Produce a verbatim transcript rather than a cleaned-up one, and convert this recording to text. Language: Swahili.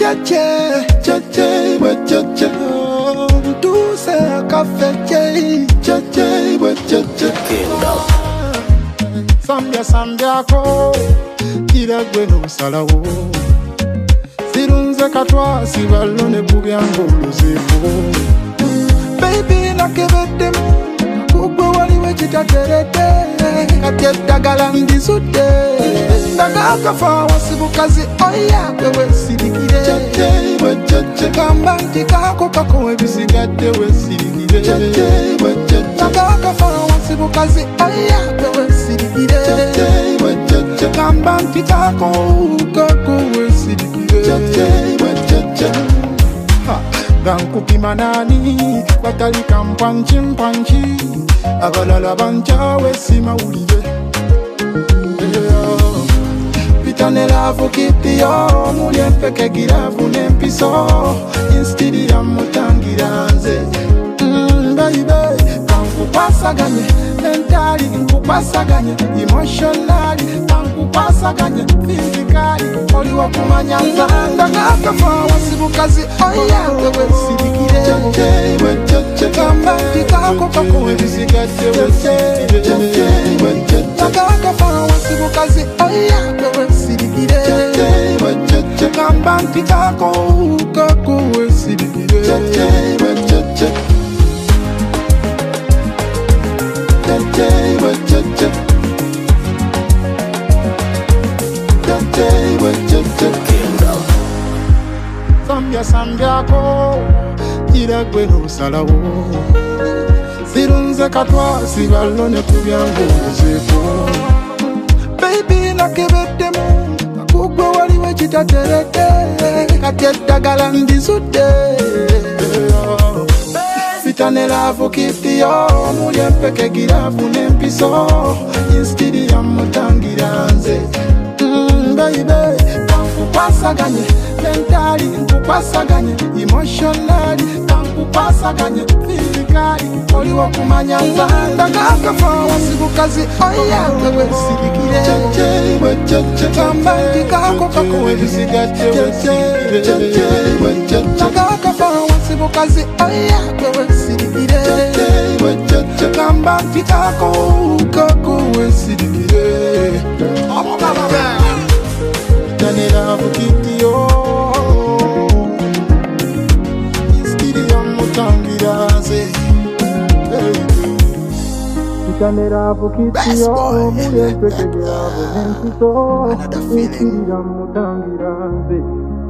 Chache, chache, we chache. Tu se cafe, chache, we chache. Sambia, sambia ko, kira gwe no salawo. Sirunze katwa, sivalone bugyango luzeko. Baby, nakebete mu, kugwe waliwe chitaterete. Katieta galandi sude, daga kafa wasibukazi, oya kwewe sirikire. Chache, we chache. Kambanti kako kako ebisigate we sirikire. Chache, we chache. Daga kafa wasibukazi, oya kwewe sirikire. Chache, we chache. Kambanti kako kako we sirikire. Chache, we chache. Gankupi manani, batali kampanchi mpanchi. Abalala bancha we sima ulive. Pitane lavu kiti yo, mulye mpeke giravu nempiso. Instidi ya mutangiranze. Mmm, baby, kankupasa ganye. Mentally, nkupasa ganye. Emotionally, kankupasa ganye. Physically, oli wakumanyanza. Daga kafa wasibukazi, oya wewe sirikire. Chache, we chache. Kambanti kako kako we bisigate we sirikire. Chache, we chache. Daga kafa wasibukazi, oya wewe sirikire. Chache, we chache. Kambanti kako kako we sirikire. Chache, we chache. Chache, we chache. Chache, we chache. Sambia, sambia ko, kira gwe no salawo. Sirunze katwa, sivalone kubyango luzeko. Baby, nakebete mu, kugwe waliwe chitaterete. Katieta galandi sude. Pitane lavu kiti yo, mulye mpeke giravu nempiso. Instidi ya mutangiranze. Mmm, baby, kankupasa ganye. Mentally, nkupasa ganye. Emotionally, kankupasa ganye. Physically, oli wakumanyanza. Daga kafa wasibukazi, oya wewe sirikire. Chache, we chache. Kambanti kako kako we bisigate we sirikire. Chache, we chache. Daga kafa wasibukazi, oya wewe sirikire. Chache, we chache. Kambanti kako kako we sirikire. Pitane lavu kiti yo, instidi ya mutangiranze. Pitane lavu kiti yo, mulye mpeke giravu nempiso. Instidi ya mutangiranze.